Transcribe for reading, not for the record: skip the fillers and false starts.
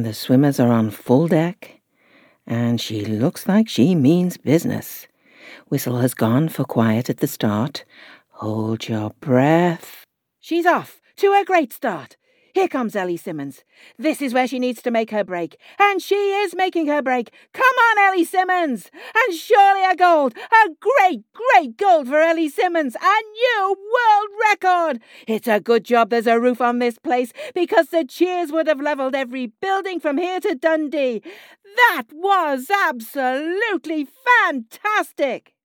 the swimmers are on full deck, and she looks like she means business. Whistle has gone for quiet at the start. Hold your breath. She's off to a great start. Here comes Ellie Simmonds. This is where she needs to make her break. And she is making her break. Come on, Ellie Simmonds! And surely a gold. A great, great gold for Ellie Simmonds. A new world record. It's a good job there's a roof on this place, because the cheers would have levelled every building from here to Dundee. That was absolutely fantastic!